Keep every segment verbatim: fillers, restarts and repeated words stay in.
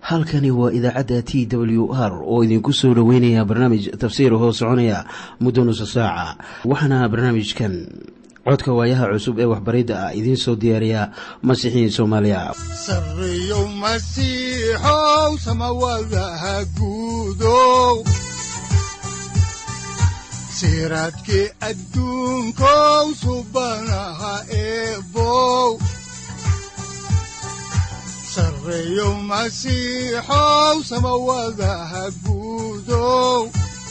halkani waa idaacadda T W R oo idinku soo dhaweynaya barnaamij tafsiir oo soconaya muddo nus saaca waxaana barnaamijkan codka waayaha cusub ee waxbaridda ah idin soo diyaariya Masiixiin Soomaaliya sarreeyo masiixow samawadaha guudow siraadkii adduunkow subanaha eebow sarreeyo masiixow samawadaha guudow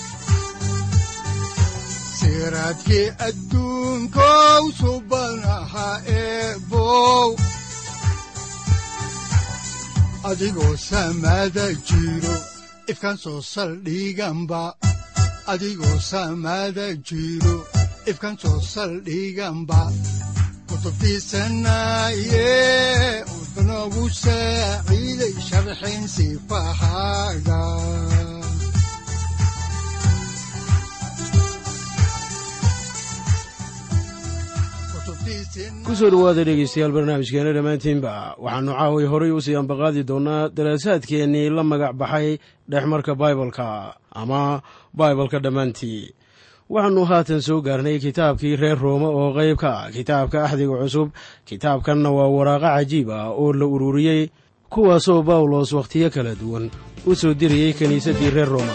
siraadkii adduunkow subanaha eebow adigoo samada jiro ifkaan soo saldhiganba adigoo samada jiro ifkaan soo saldhiganba kutubtiisanaye unogu saaciiday sharxin sifahaaga kusoo dhawaada dhegeystayaal barnaamijkeena dhammaantiinba waxaanu caaway horay u sii ambaqaadi doonaa daraasaadkeennii la magac baxay dhexmarka baibalka ama baibalka dhammaantii waxaannu haatan soo gaarnay kitaabkii reer rooma oo qayb ka ah kitaabka axdiga cusub kitaabkanna waa waraaqo cajiib ah oo la ururiyey kuwaasoo bawlos wakhtiyo kala duwan u soo dirayey kiniisaddii reer rooma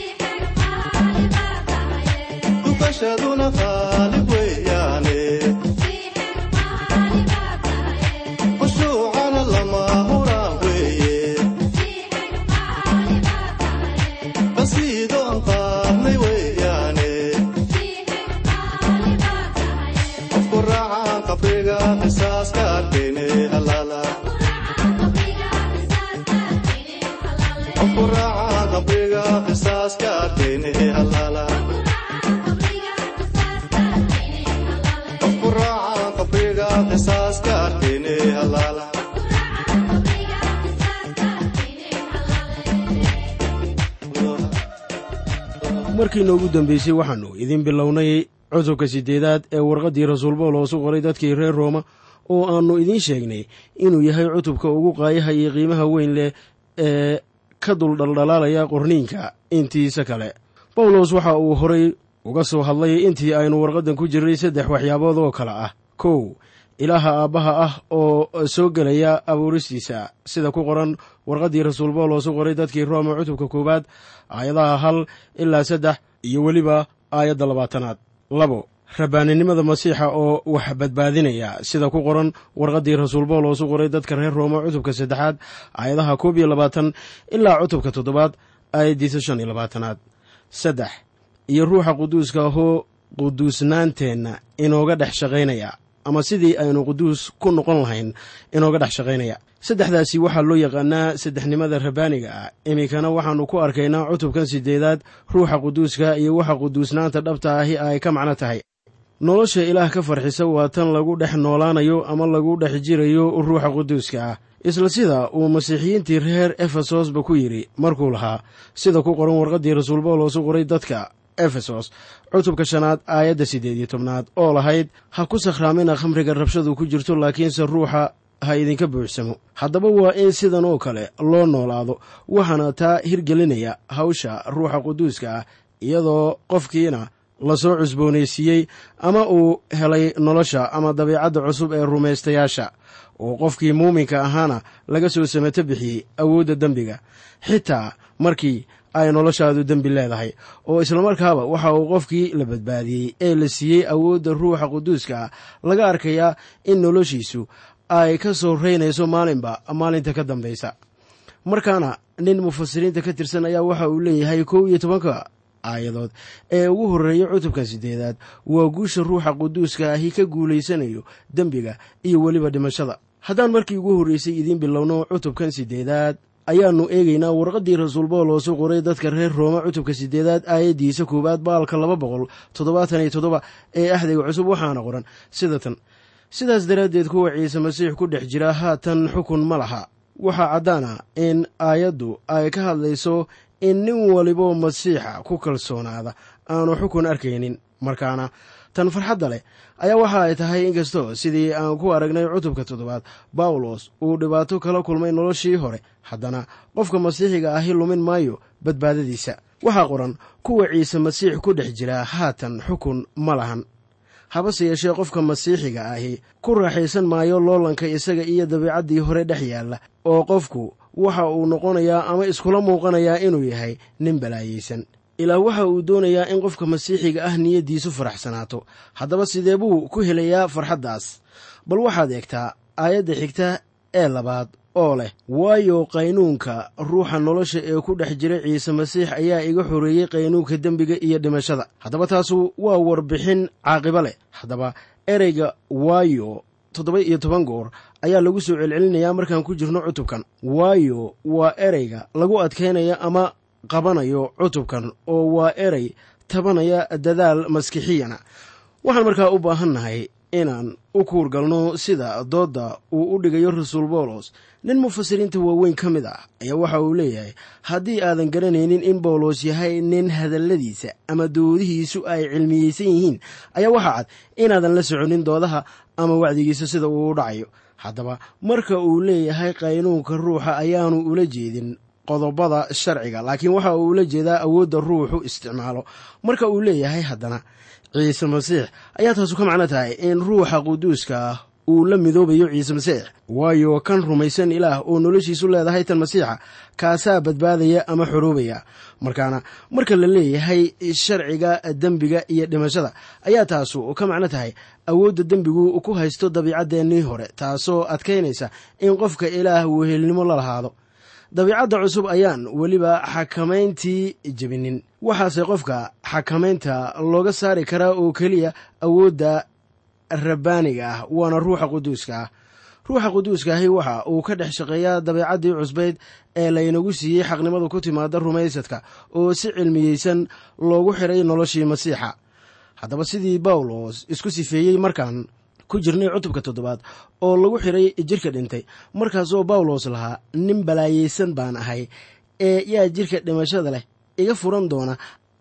Dukashaduna qalib weeyane markii noogu dambaysay waxaannu idin bilownay cutubka siddeedaad ee warqaddii rasuul bawlos u qoray dadkii reer rooma oo aannu idiin sheegnay inuu yahay cutubka ugu qaayaha iyo qiimaha weyn leh ee ka duldhaldhalaalaya qorniinka intiisa kale. bawlos waxa uu horay uga soo hadlay intii aynu warqaddan ku jirnay saddex waxyaabood oo kale ah. kow, ilaaha aabbaha ah oo soo gelaya abuuristiisa sida ku qoran warqaddii rasuul bawlos u qoray dadkii rooma cutubka koowaad aayadaha hal ilaa saddex iyo weliba aayadda labaatanaad. labo, rabbaaninimada masiixa oo wax badbaadinaya sida ku qoran warqaddii rasuul bawlos u qoray dadka reer rooma cutubka saddexaad aayadaha koob iyo labaatan ilaa cutubka toddobaad aayaddiisa shan iyo labaatanaad. saddex, iyo ruuxa quduuska ahoo quduusnaanteenna inooga dhex shaqaynaya ama sidii aynu quduus ku noqon lahayn inooga dhex shaqaynaya. saddexdaasi waxaa loo yaqaanaa saddexnimada rabbaaniga ah. iminkana waxaannu ku arkaynaa cutubkan siddeedaad ruuxa quduuska iyo waxa quduusnaanta dhabta ahi ay ka macno tahay. nolosha ilaah ka farxisa waa tan lagu dhex noolaanayo ama lagu dhex jirayo ruuxa quduuska ah, isla sida uu masiixiyiintii reer efesosba ku yidhi markuu lahaa sida ku qoran warqaddii rasuul bawlos u qoray dadka efesos cutubka shanaad aayadda siddeed iyo tobnaad oo lahayd ha ku sakhraamina khamriga rabshadu ku jirto laakiinse ruuxa ha idinka buuxsamo. haddaba waa in sidan oo kale loo noolaado, waxaana taa hirgelinaya hawsha ruuxa quduuska ah iyadoo qofkiina la soo cusboonaysiiyey ama uu helay nolosha ama dabiicadda cusub ee rumaystayaasha oo qofkii muuminka ahaana laga soo samato bixiyey awoodda dembiga xitaa markii ay noloshaadu dembi leedahay, oo islamarkaaba waxa uu qofkii la badbaadiyey ee la siiyey awoodda ruuxa quduuska ah laga arkayaa in noloshiisu ay ka soo reynayso maalinba maalinta ka dambaysa. markaana nin mufasiriinta ka tirsan ayaa waxa uu leeyahay kow iyo tobanka aayadood ee ugu horreeya cutubkan siddeedaad waa guusha ruuxa quduuska ahi ka guulaysanayo dembiga iyo weliba dhimashada. haddaan markii ugu horraysay idiin bilowno cutubkan siddeedaad ayaannu eegaynaa warqaddii rasuul bawlos u qoray dadka reer rooma cutubka siddeedaad aayaddiisa koowaad baalka laba boqol toddobaatan iyo toddoba ee axdiga cusub waxaana qoran sida tan: sidaas daraaddeed kuwa ciise masiix ku dhex jira haatan xukun ma laha. waxaa caddaana in aayaddu ay ka hadlayso in nin waliboo masiixa ku kalsoonaada aanu xukun arkaynin. markaana tan farxadda leh ayaa waxa ay tahay inkastoo sidii aan ku aragnay cutubka toddobaad bawlos uu dhibaato kala kulmay noloshii hore, haddana qofka masiixiga ahi lumin maayo badbaadadiisa. waxaa qoran kuwa ciise masiix ku dhex jira haatan xukun ma lahan. habase yeeshee qofka masiixiga ahi ku raaxaysan maayo loolanka isaga iyo dabiicaddii hore dhex yaalla, oo qofku waxa uu noqonayaa ama iskula muuqanayaa inuu yahay nin balaayaysan. ilaa waxa uu doonayaa in qofka masiixiga ah niyaddiisu faraxsanaato. haddaba sidee buu ku helayaa farxaddaas? bal waxaad eegtaa aayadda xigta ee labaad oo leh waayo qaynuunka ruuxa nolosha ee ku dhex jira ciise masiix ayaa iga xoreeyey qaynuunka dembiga iyo dhimashada. haddaba taasu waa warbixin caaqibo leh. haddaba ereyga waayo toddoba iyo toban goor ayaa lagu soo celcelinayaa markaan ku jirno cutubkan. waayo waa ereyga lagu adkaynaya ama qabanayo cutubkan oo waa erey tabanaya dadaal maskixiyana. waxaan markaa u baahannahay inaan u kuurgalno sida doodda uu u dhigayo rasuul bawlos. nin mufasiriinta waaweyn ka mid ah ayaa waxa uu leeyahay haddii aadan garanaynin in bawlos yahay nin hadalladiisa ama doodihiisu ay cilmiyeysan yihiin, ayaa waxaa cad inaadan la soconin doodaha ama wacdigiisa sida uu u dhacayo. haddaba marka uu leeyahay qaynuunka ruuxa ayaanu ula jeedin qodobada sharciga, laakiin waxa uu ula jeedaa awoodda ruuxu isticmaalo. marka uu leeyahay haddana ciise masiix ayaa taasu ka macno tahay in ruuxa quduuska ah uu la midoobayo ciise masiix, waayo kan rumaysan ilaah oo noloshiisu leedahay tan masiixa kaasaa badbaadaya ama xoroobaya. markaana marka la leeyahay sharciga dembiga iyo dhimashada ayaa taasu ka macno tahay awoodda dembigu ku haysto dabiicaddeenii hore, taasoo adkaynaysa in qofka ilaah wehelnimo la lahaado. dabiicadda cusub ayaan weliba xakamayntii jebinin, waxaase qofka xakamaynta looga saari karaa oo keliya awoodda rabbaaniga ah, waana ruuxa quduuska ah. ruuxa quduuska ahi waxa uu ka dhex shaqeeyaa dabiicaddii cusbayd ee laynagu siiyey xaqnimadu ku timaada rumaysadka oo si cilmiyeysan loogu xidhay noloshii masiixa. haddaba sidii bawlos isku sifeeyey markaan ku jirnay cutubka toddobaad oo lagu xidhay jirka dhintay, markaasoo bawlos lahaa nin balaayaysan baan ahay ee yaa jirka dhimashada leh iga furan doona,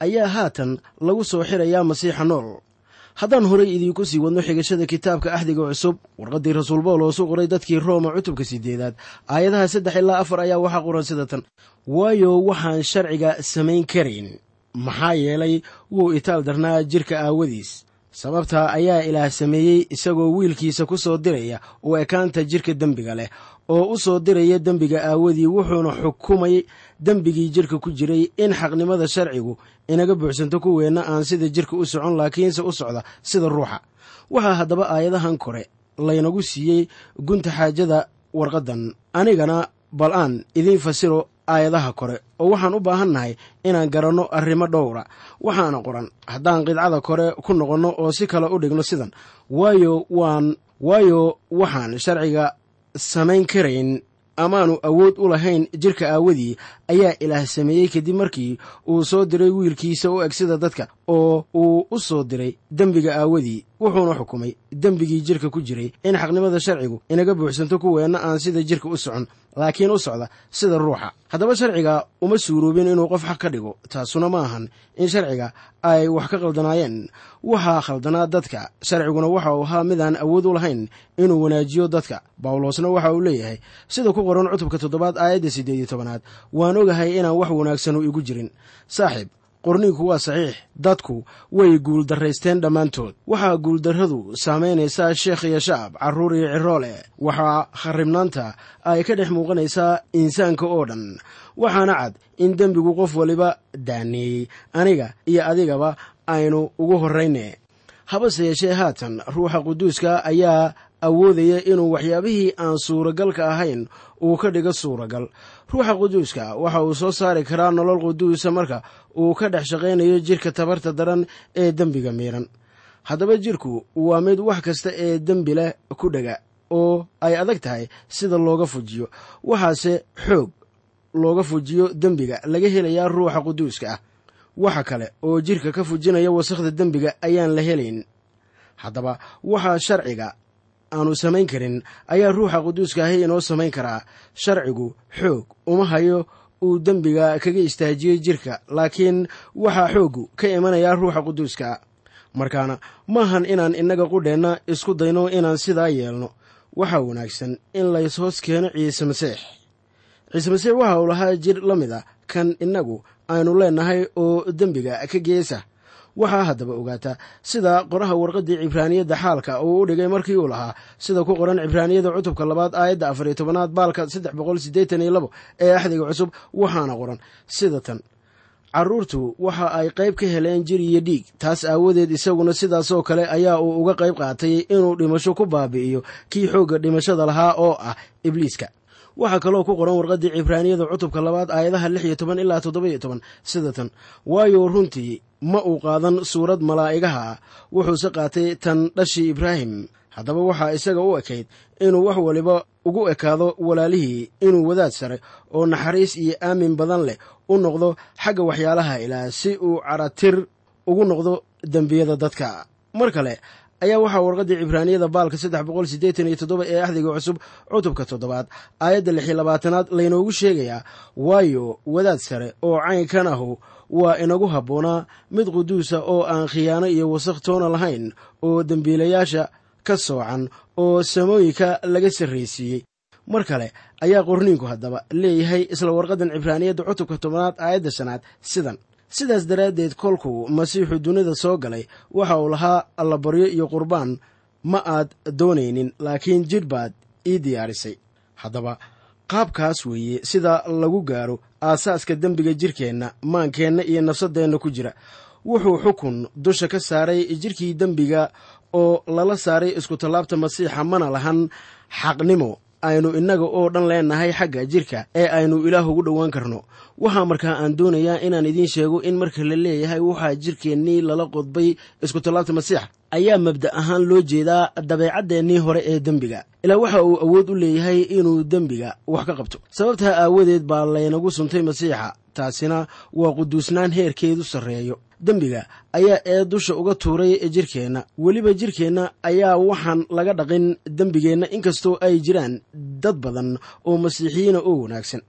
ayaa haatan lagu soo xirayaa masiixa nool. haddaan horay idiinku sii wadno xigashada kitaabka axdiga cusub, warqaddii rasuul bawlos u qoray dadkii rooma cutubka siddeedaad aayadaha saddex ilaa afar ayaa waxaa qoran sida tan: waayo waxaan sharciga samayn karayn, maxaa yeelay wuu itaal darnaa jidhka aawadiis. sababtaa ayaa ilaah sameeyey isagoo wiilkiisa ku soo diraya u ekaanta jidhka dembiga leh oo u soo diraya dembiga aawadii, wuxuuna xukumay dembigii jidhka ku jiray in xaqnimada sharcigu inaga buuxsanto kuweenna aan sida jidhka u socon laakiinse u socda sida ruuxa. waxaa haddaba aayadahan kore laynagu siiyey gunta xaajada warqaddan. anigana bal aan idiin fasiro aayadaha kore oo waxaan u baahannahay inaan garanno arrimo dhowra. waxaana qoran, haddaan qidcada kore ku noqonno oo si kale u dhigno sidan: waayo waan waayo waxaan sharciga samayn karayn amaanu awood u lahayn jidhka aawadii ayaa ilaah sameeyey kadib markii uu soo diray wiilkiisa u eg sida dadka oo uu u soo diray dembiga aawadii, wuxuuna xukumay dembigii jidhka ku jiray in xaqnimada sharcigu inaga buuxsanto kuweenna aan sida jidhka u socon laakiin u socda sida ruuxa. haddaba sharciga uma suuroobin inuu qof xaq ka dhigo. taasuna ma ahan in sharciga ay wax ka khaldanaayeen. waxaa khaldanaa dadka. sharciguna waxa uu ahaa midaan awood u lahayn inuu wanaajiyo dadka. bawlosna waxa uu leeyahay sida ku qoran cutubka toddobaad aayadda siddeed iyo tobanaad: waan ogahay inaan wax wanaagsan u igu jirin. saaxiib, qorniinku waa saxiix. dadku way guuldarraysteen dhammaantood. waxaa guuldarradu saamaynaysaa sheekh iyo shacab, carruur iyo ciroole. waxaa kharribnaanta ay ka dhex muuqanaysaa insaanka oo dhan. waxaana cad in dembigu qof waliba daaneeyey, aniga iyo adigaba aynu ugu horrayne. habase yeeshee haatan ruuxa quduuska ayaa awoodaya inuu waxyaabihii aan suuragalka ahayn uu ka dhigo suuragal. ruuxa quduuska waxa uu soo saari karaa nolol quduusa marka uu ka dhex shaqaynayo jidhka tabarta daran ee dembiga miiran. haddaba jidhku waa mid wax kasta ee dembi leh ku dhega oo ay adag tahay sida looga fujiyo. waxaase xoog looga fujiyo dembiga laga helayaa ruuxa quduuska ah. waxa kale oo jidhka ka fujinaya wasakhda dembiga ayaan la helayn. haddaba waxaa sharciga aanu samayn karin ayaa ruuxa quduuska ahi inoo samayn karaa. sharcigu xoog uma hayo uu dembiga kaga istaajiyey jidhka, laakiin waxaa xooggu ka imanayaa ruuxa quduuska. markaana maahan inaan innaga qudheenna isku dayno inaan sidaa yeelno. waxaa wanaagsan in layshoos keeno ciise masiix. ciise masiix waxa uu lahaa jidh la mid a kan innagu aynu leennahay oo dembiga ka geesa. waxaa haddaba ogaataa sida qoraha warqaddii cibraaniyadda xaalka uu u dhigay markii uu lahaa sida ku qoran cibraaniyada cutubka labaad aayadda afar iyo tobanaad baalka saddex boqol siddeetan iyo labo ee axdiga cusub. waxaana qoran sida tan: carruurtu waxa ay qayb ka heleen jir iyo dhiig. taas aawadeed isaguna sidaasoo kale ayaa uu uga qayb qaatay inuu dhimasho ku baabi'iyo kii xoogga dhimashada lahaa oo ah ibliiska. waxaa kaloo ku qoran warqaddii cibraaniyada cutubka labaad aayadaha lix iyo toban ilaa toddoba iyo toban sida tan: waayo runtii ma uu qaadan suurad malaa'igaha, wuxuuse qaatay tan dhashii ibraahim. haddaba waxaa isaga u ekayd inuu wax waliba ugu ekaado walaalihii, inuu wadaad sare oo naxariis iyo aamin badan leh u noqdo xagga waxyaalaha ilaah, si uu caratir ugu noqdo dembiyada dadka. mar kale ayaa waxaa warqaddii cibraaniyada baalka saddex boqol siddeetan iyo toddoba ee axdiga cusub cutubka toddobaad aayadda lix iyo labaatanaad laynoogu sheegayaa: waayo wadaad sare oo caynkan ahu waa inagu habboonaa, mid quduusa oo aan khiyaano iyo wasakh toona lahayn, oo dembiilayaasha ka soocan, oo samooyinka laga sarraysiiyey. mar kale ayaa qorniinku haddaba leeyahay isla warqaddan cibraaniyadda cutubka tobanaad aayadda shanaad sidan: sidaas daraaddeed kolkuu masiixu dunida soo galay waxa uu lahaa allabaryo iyo qurbaan ma aad doonaynin, laakiin jidh baad ii diyaarisay. haddaba qaabkaas weeye sida lagu gaaro aasaaska dembiga jidhkeenna, maankeenna iyo nafsaddeenna ku jira. wuxuu xukun dusha ka saaray jidhkii dembiga oo lala saaray iskutallaabta masiixa, mana lahan xaqnimo aynu innaga oo dhan leennahay xagga jidhka ee aynu ilaah ugu dhowaan karno. waxaa markaa aan doonayaa inaan idiin sheego in marka la leeyahay waxaa jidhkeennii lala qodbay iskutallaabta masiixa ayaa mabda ahaan loo jeedaa dabeecaddeenii hore ee dembiga. ilaa waxa uu awood u leeyahay inuu dembiga wax ka qabto. sababtaa aawadeed baa laynagu suntay masiixa. taasina waa quduusnaan heerkeedu sarreeyo. dembiga ayaa ee dusha uga tuuray jidhkeenna. weliba jidhkeenna ayaa waxaan laga dhaqin dembigeenna, inkastoo ay jiraan dad badan oo masiixiyiina oo wanaagsan.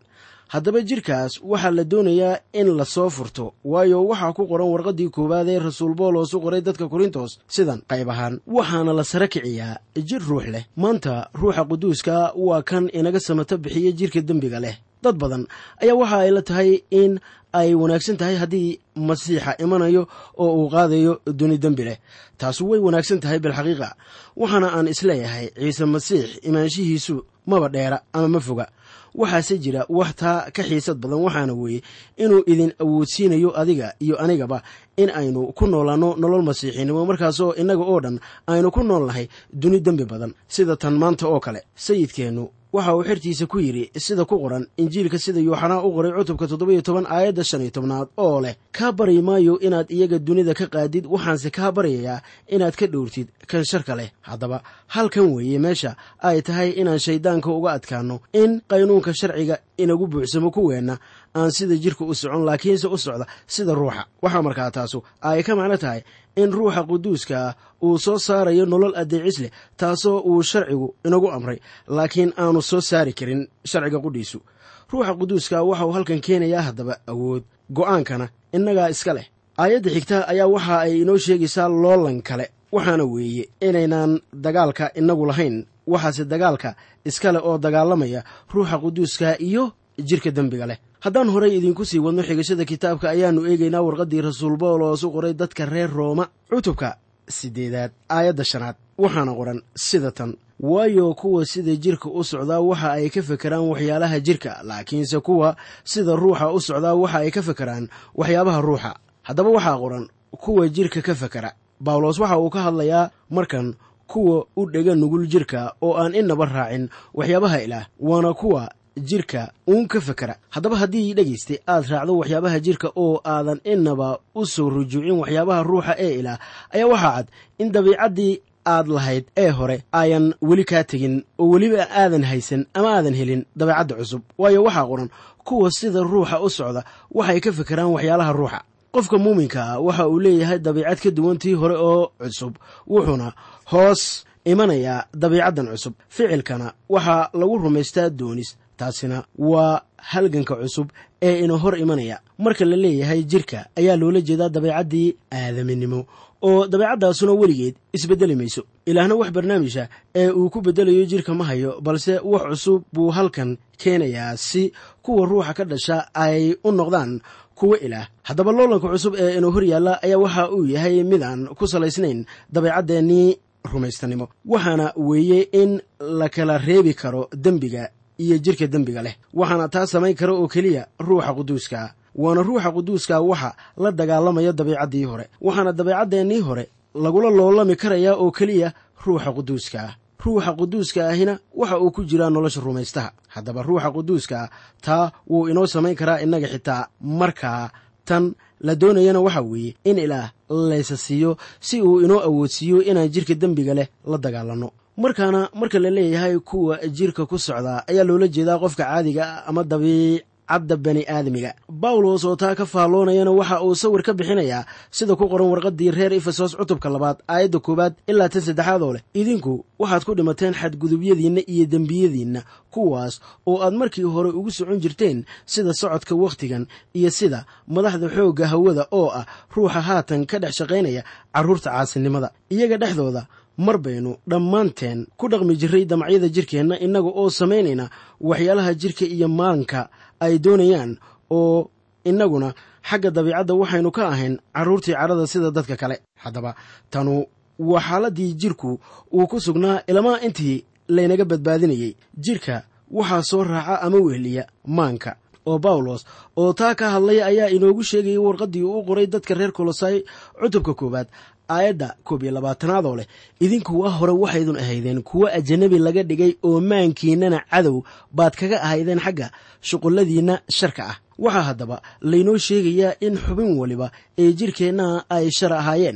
haddaba jidhkaas waxaa la doonayaa in la soo furto, waayo waxaa ku qoran warqaddii koowaad ee rasuul boolos u qoray dadka korintos sidan qayb ahaan: waxaana la sara kiciyaa jidh ruux leh. maanta ruuxa quduuska waa kan inaga samato bixiya jidhka dembiga leh. dad badan ayaa waxa ay la tahay in ay wanaagsan tahay haddii masiixa imanayo oo uu qaadayo duni dembi leh. taasu way wanaagsan tahay bilxaqiiqa, waxaana aan isleeyahay ciise masiix imaanshihiisu maba dheera ama ma foga. waxaase jira wax taa ka xiisad badan, waxaana weeye inuu idin awoodsiinayo adiga iyo anigaba in aynu ku noolaanno nolol masiixinimo, markaasoo innaga oo dhan aynu ku nool nahay duni dembi badan sida tan maanta oo kale. sayidkeennu waxa uu xertiisa ku yidhi sida ku qoran injiilka sida yooxanaa u qoray cutubka toddoba-iyo toban aayadda shan iyo tobnaad oo leh: kaa baryi maayo inaad iyaga dunida ka qaadid, waxaanse kaa baryayaa inaad ka dhowrtid kan sharka leh. haddaba halkan weeye meesha ay tahay inaan shayddaanka uga adkaanno, in qaynuunka sharciga inagu buuxsamo kuweenna aan sida jidhka u socon, laakiinse u socda sida ruuxa. waxaa markaa taasu ay ka macno tahay in ruuxa quduuska uu soo saarayo nolol addeecis leh, taasoo uu sharcigu inagu amray, laakiin aanu soo saari karin sharciga qudhiisu. ruuxa quduuska waxa uu halkan keenayaa haddaba awood, go'aankana innagaa iska leh. aayadda xigta ayaa waxa ay inoo sheegaysaa loolan kale, waxaana weeye inaynaan dagaalka inagu lahayn, waxaase dagaalka iskale oo dagaalamaya ruuxa quduuska iyo jidhka dembiga leh. haddaan horay idinku sii wadno xigashada kitaabka, ayaannu eegaynaa warqaddii rasuul boolos u qoray dadka reer rooma cutubka siddeedaad aayadda shanaad, waxaana qoran sida tan: waayo kuwa sida jidhka u socdaa waxa ay ka fekeraan waxyaalaha jidhka, laakiinse kuwa sida ruuxa u socdaa waxa ay ka fekeraan waxyaabaha ruuxa. haddaba waxaa qoran kuwa jidhka ka fekera. bawlos waxa uu ka hadlayaa markan kuwa u dhega nugul jidhka oo aan inaba raacin waxyaabaha ilaah, waana kuwa jidhka uun ka fekera. haddaba haddii dhegayste aad raacdo waxyaabaha jidhka oo aadan inaba u soo rujuucin waxyaabaha ruuxa ee ilaah, ayaa waxaa cad in dabiicaddii aad lahayd ee hore ayan weli kaa tegin, oo weliba aadan haysan ama aadan helin dabeicadda cusub. waayo waxaa qoran kuwa sida ruuxa u socda waxay ka fekeraan waxyaalaha ruuxa. qofka muuminkaa waxa uu leeyahay dabiicad ka duwantii hore oo cusub, wuxuuna hoos imanayaa dabiicaddan cusub. ficilkana waxaa lagu rumaystaa doonis, taasina waa halganka cusub ee ina hor imanaya. marka la leeyahay jidhka ayaa loola jeedaa dabeecaddii aadaminimo, oo dabeecaddaasuna weligeed isbeddeli mayso. ilaahna wax barnaamijha ee uu ku beddelayo jidhka ma hayo, balse wax cusub buu halkan keenayaa si kuwa ruuxa ka dhasha ay u noqdaan kuwa ilaah. haddaba loolanka cusub ee inuu hor yaalla ayaa waxa uu yahay midaan ku salaysnayn dabeecaddeenii rumaystanimo, waxaana weeye in la kala reebi karo dembiga iyo jidhka dembiga leh. waxaana taa samayn kara oo keliya ruuxa quduuska, waana ruuxa quduuska waxa la dagaalamaya dabiicaddii hore, waxaana dabeecaddeenii hore lagula loolami karayaa oo keliya ruuxa quduuska. ruuxa quduuska ahina waxa uu ku jiraa nolosha rumaystaha. haddaba ruuxa quduuska taa wuu inoo samayn karaa innaga xitaa. markaa tan la doonayana waxa weeye in ilaah laysa siiyo si uu inoo awoodsiiyo inaan jidhka dembiga leh la dagaalanno. markaana marka la leeyahay kuwa jidhka ku socdaa ayaa loola jeedaa qofka caadiga ah ama dabiicadda bani aadamiga. bawlos oo taa ka faalloonayana waxa uu sawir ka bixinayaa sida ku qoran warqaddii reer efesos cutubka labaad aayadda koowaad ilaa tan saddexaad oo leh: idinku waxaad ku dhimateen xadgudubyadiinna iyo dembiyadiinna, kuwaas oo aad markii hore ugu socon jirteen sida socodka wakhtigan iyo sida madaxda xoogga hawada oo ah ruuxa haatan ka dhex shaqaynaya carruurta caasinimada. iyaga dhexdooda mar baynu dhammaanteen ku dhaqmi jirray damacyada jidhkeenna, innaga oo samaynayna waxyaalaha jidhka iyo maanka ay doonayaan, oo innaguna xagga dabiicadda waxaynu ka ahayn carruurtii cadhada sida dadka kale. haddaba tanu waa xaaladdii jidhku uu ku sugnaa ilamaa intii laynaga badbaadinayey. jidhka waxaa soo raaca ama wehliya maanka, oo bawlos oo taa ka hadlaya ayaa inoogu sheegayay warqaddii uu u qoray dadka reer kolosay cutubka koowaad aayadda koob iyo labaatanaad oo leh: idinku waa hore waxaydun ahaydeen kuwo ajanabi laga dhigay, oo maankiinnana cadow baad kaga ahaydeen xagga shuqulladiinna sharka ah. waxaa haddaba laynoo sheegayaa in xubin waliba ee jidhkeenna ay shar ahaayeen,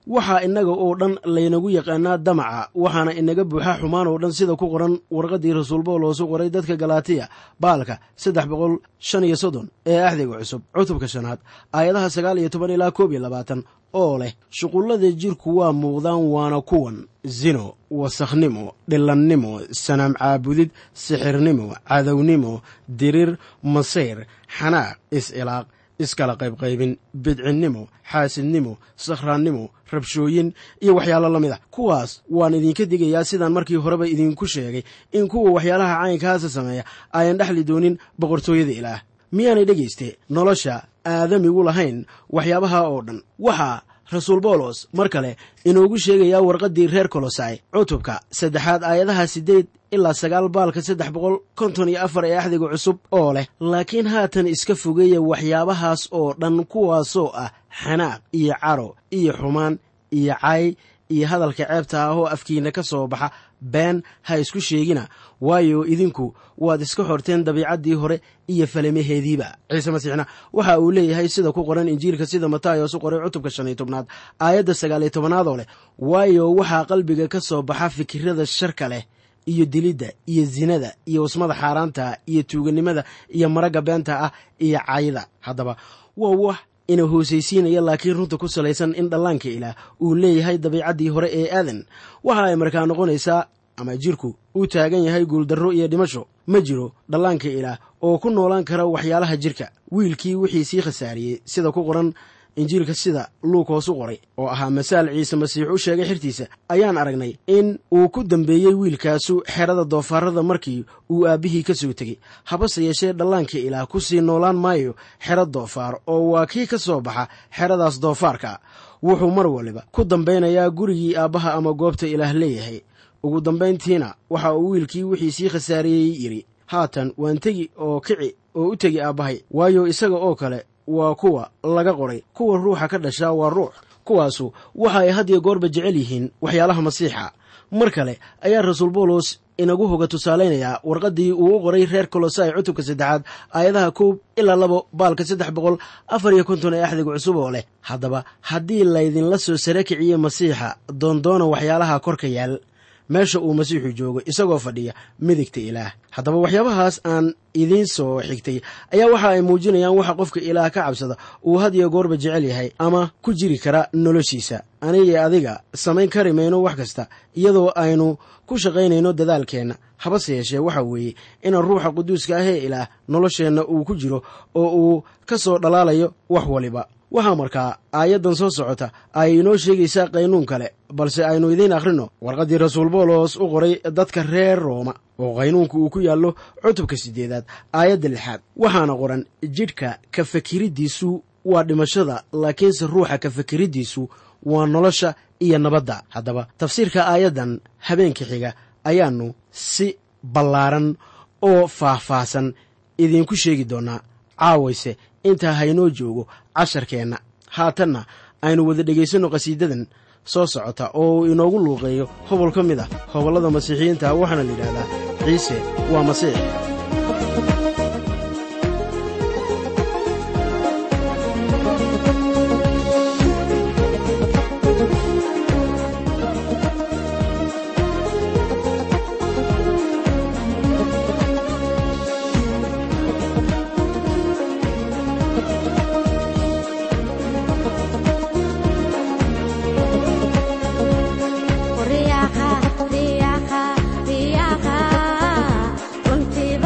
waxaa innaga oo dhan laynagu yaqaanaa damaca, waxaana inaga buuxa xumaan oo dhan sida ku qoran warqaddii rasuul bawloosu qoray dadka galaatiya baalka saddex boqol shan iyo soddon ee axdiga cusub cutubka shanaad aayadaha sagaal iyo toban ilaa koob iyo labaatan oo leh shuqullada jirku waa muuqdaan waana kuwan zino, wasakhnimo, dhillannimo, sanaam caabudid, sixirnimo, cadownimo, dirir, masayr, xanaaq, is-ilaaq, iskala qaybqaybin, bidcinnimo, xaasidnimo, sakhraannimo, rabshooyin iyo waxyaalo la mid ah. kuwaas waan idinka digayaa sidaan markii horeba idinku sheegay in kuwa waxyaalaha caynkaasa sameeya ayan dhexli doonin boqortooyada ilaah. miyaanay dhegayste nolosha aadamigu lahayn waxyaabaha oo dhan? waxaa rasuul bawlos mar kale inoogu sheegayaa warqaddii reer kolosai cutubka saddexaad aayadaha siddeed ilaa sagaal baalka saddex boqol konton iyo afar ee axdiga cusub oo leh laakiin haatan iska fogeeya waxyaabahaas oo dhan, kuwaasoo ah xanaaq iyo caro iyo xumaan iyo cay iyo hadalka ceebta ah oo afkiinna ka soo baxa been ha isku sheegina, waayo idinku waad iska xorteen dabiicaddii hore iyo falamaheediiba. ciise masiixna waxa uu leeyahay sida ku qoran injiilka sida mataayos u qoray cutubka shan iyo tobnaad aayadda sagaal iyo tobanaad oo leh waayo waxaa qalbiga ka soo baxa fikirrada sharka leh iyo dilidda iyo zinada iyo wasmada xaaraanta iyo tuuganimada iyo maragga beenta ah iyo cayda. haddaba waa wax ina hoosaysiinaya laakiin runta ku salaysan in dhallaanka ilaah uu leeyahay dabiicaddii hore ee aadan. waxa ay markaa noqonaysaa ama jirku uu taagan yahay guuldarro iyo dhimasho. ma jiro dhallaanka ilaah oo ku noolaan kara waxyaalaha jirka. wiilkii wixii sii khasaariyey sida ku qoran injiilka sida luukos u qoray oo ahaa masaal ciise masiix u sheegay xirtiisa, ayaan aragnay in uu ku dambeeyey wiilkaasu xerada doofaarrada markii uu aabbihii ka soo tegey. habase yeeshee dhallaanka ilaah ku sii noolaan maayo xero doofaar, oo waa kii ka soo baxa xeradaas doofaarka. wuxuu mar waliba ku dambaynayaa gurigii aabbaha ama goobta ilaah leeyahay. ugu dambayntiina waxa uu wiilkii wixii sii khasaariyey yidhi, haatan waan tegi oo kici oo u tegi aabbahay, waayo isaga oo kale waa kuwa laga qoray. kuwa ruuxa ka dhashaa waa ruux. kuwaasu waxa ay had iyo goorba jecel yihiin waxyaalaha masiixa. mar kale ayaa rasuul bawlos inagu hoga tusaalaynayaa warqaddii uu u qoray reer kolosai cutubka saddexaad aayadaha koob ilaa labo baalka saddex boqol afar iyo konton ee axdiga cusub oo leh haddaba haddii laydinla soo sare kiciye masiixa doondoona waxyaalaha korka yaal meesha uu masiixu joogo isagoo fadhiya midigta ilaah. haddaba waxyaabahaas aan idiin soo xigtay ayaa waxa ay muujinayaan waxa qofka ilaah ka cabsada uu had iyo goorba jecel yahay ama ku jiri kara noloshiisa. aniga adiga samayn kari mayno wax kasta iyadoo aynu ku shaqaynayno dadaalkeenna. habase yeeshee waxa weeye inaan ruuxa quduuska ahee ilaah nolosheenna uu ku jiro oo uu ka soo dhalaalayo wax waliba. waxaa markaa aayaddan soo socota ay inoo sheegaysaa qaynuun kale, balse aynu idiin akhrino warqaddii rasuul bawlos u qoray dadka reer rooma oo qaynuunku uu ku yaallo cutubka siddeedaad aayadda lixaad. waxaana qoran jidhka ka fakiriddiisu waa dhimashada, laakiinse ruuxa ka fakiriddiisu waa nolosha iyo nabadda. haddaba tafsiirka aayaddan habeenka xiga ayaannu si ballaaran oo faahfaahsan idiinku sheegi doonnaa. caawayse intaa haynoo joogo casharkeenna. haatanna aynu wada dhegaysanno qhasiidadan soo socota oo uu inoogu luuqeeyo hobol ka mid ah hobollada masiixiyiinta, waxaana la yidhaahdaa ciise waa masiix. Riyaha, riyaha, riyaha, runtii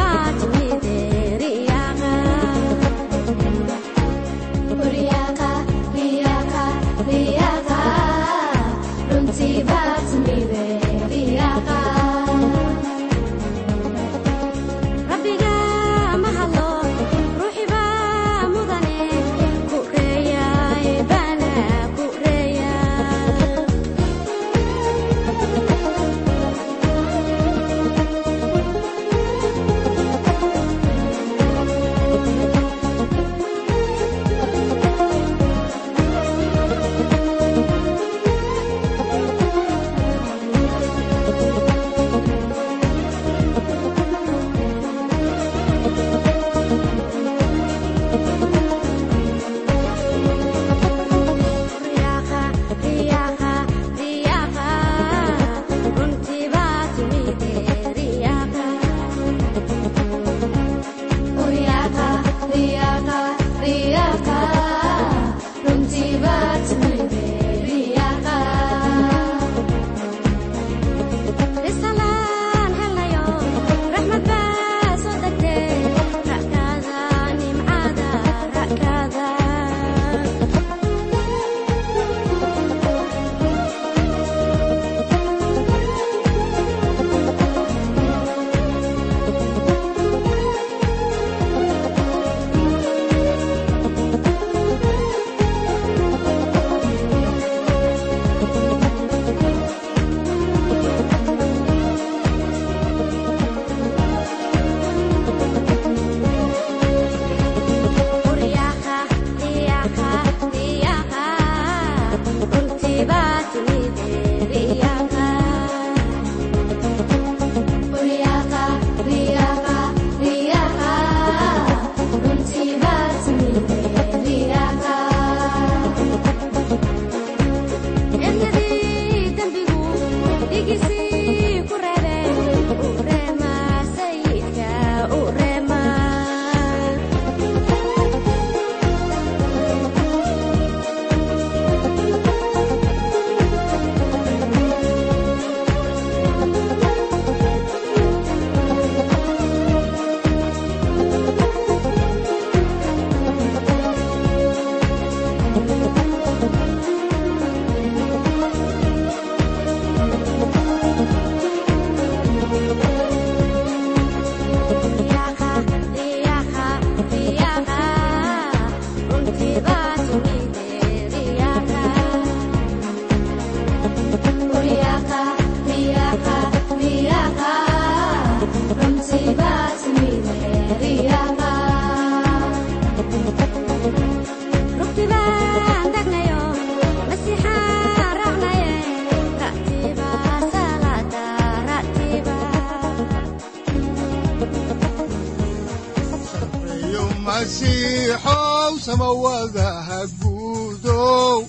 masiixow samawadaha guudow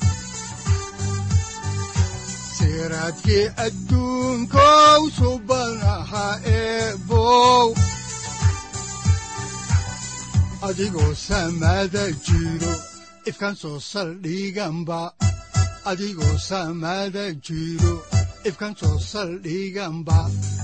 siraadkii adduunkow subanaha eebow adigoo samada jiro ifkaan soo saldhiganba adigoo samada jiro ifkaan soo saldhiganba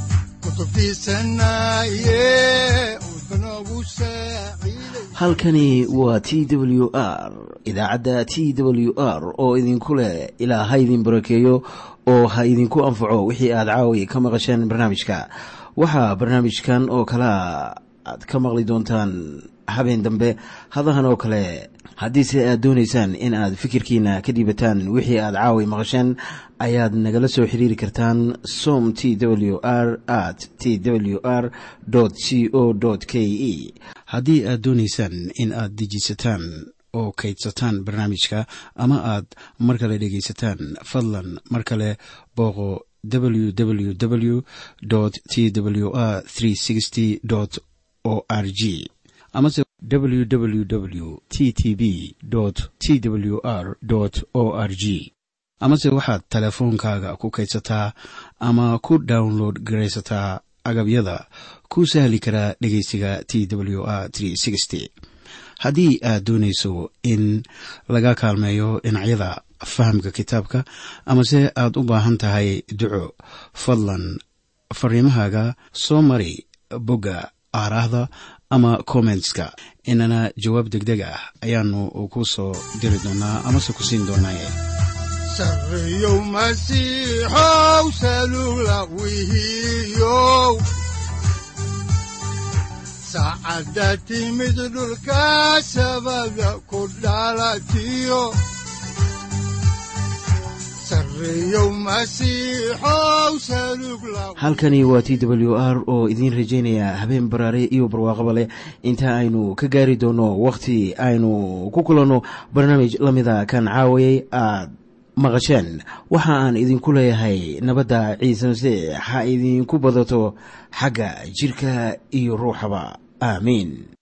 halkani waa T W R idaacadda T W R oo idinku leh ilaa ha idin barakeeyo oo ha idinku anfaco wixii aad caawi ka maqasheen barnaamijka. waxaa barnaamijkan oo kala aad ka maqli doontaan habeen dambe hadahan oo kale. haddiise aad doonaysaan in aad fikirkiina ka dhiibataan wixii aad caawi maqasheen ayaad nagala soo xiriiri kartaan som t w r at t w r c o k e haddii aad doonaysaan in aad dejisataan oo kaydsataan barnaamijka ama aad mar kale dhegaysataan fadlan mar kale booqo w w w t w r o r g amase www t t b t w r o r g amase waxaad teleefoonkaaga ku kaydsataa ama ku download garaysataa agabyada ku sahli karaa dhegeysiga T W R haddii aad doonayso in laga kaalmeeyo dhinacyada fahamka kitaabka amase aad u baahan tahay duco fadlan fariimahaaga soo mari bogga aaraahda ama commentska inana jawaab degdeg ah ayaanu ku soo diri doonaa amase ku siin doonaaye sarreeyow masiixow salugla wihiyow saacadda timid dhulka sabada ku dhalatiyo halkani waa T W R oo idiin rajaynaya habeen baraare iyo barwaaqaba leh inta aynu ka gaari doono wakhti aynu ku kulanno barnaamij la mida kan caawayay aad maqasheen. waxa aan idinku leeyahay nabadda ciise masiix ha idinku badato xagga jirka iyo ruuxaba aamiin.